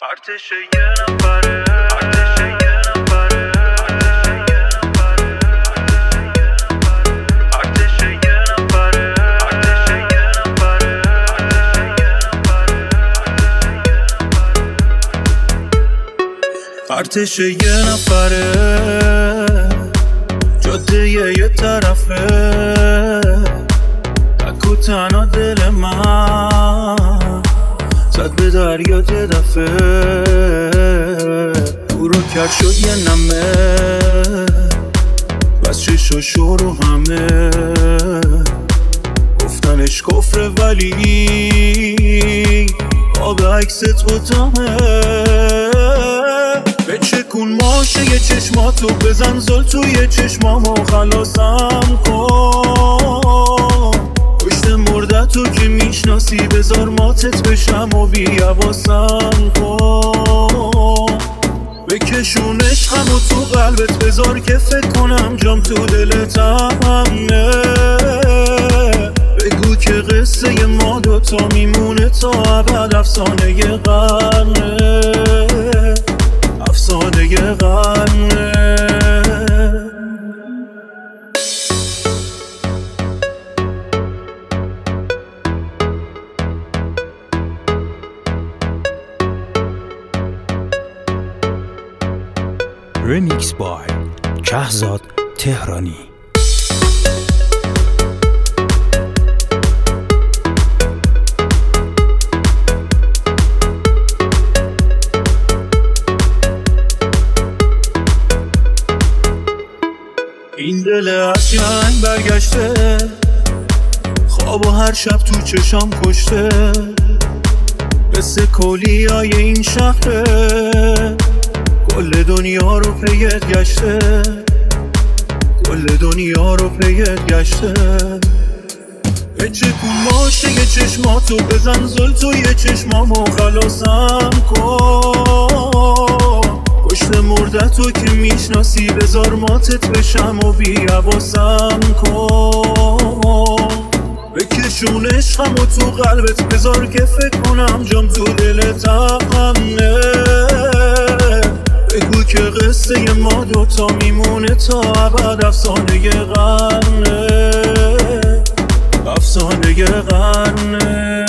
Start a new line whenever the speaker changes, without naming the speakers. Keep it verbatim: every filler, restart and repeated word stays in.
ارتش یه نفره ارتش یه نفره ارتش یه نفره ارتش یه نفره جاده یه طرفه تک و تنها دل من زد به دریا یه دفعه او رو کرد شد یه نمه بس چش و شور و همه گفتنش کفره ولی آب عکست بوتامه به چکون ماشه یه چشماتو بزن زل توی چشمامو خلاصم کن پشت مردتو که میشناسی بذار ماتت بشم و بی‌حواسم کن بکشونش همو تو قلبت بذار که فکر کنم جام تو دلت همه بگو که قصه ما دوتا میمونه تا ابد افسانه ی قرنه افسانه ی قرنه
رمیکس بای کهزاد تهرانی.
این دل از جنگ برگشته خواب و هر شب تو چشام کشته قصه کلیای این شهره کل دنیا رو پیت گشته کل دنیا رو پیت گشته به چکون ماشه یه چشماتو بزن زل توی چشمامو خلاصم کن پشت مردتو که میشناسی بذار ماتت بشم و بی‌حواسم کن بکشونش همو تو قلبت بذار که فکر کنم جام تو دلت همه بگو که قصه ما دوتا میمونه تا ابد افسانه ی قرنه افسانه ی قرنه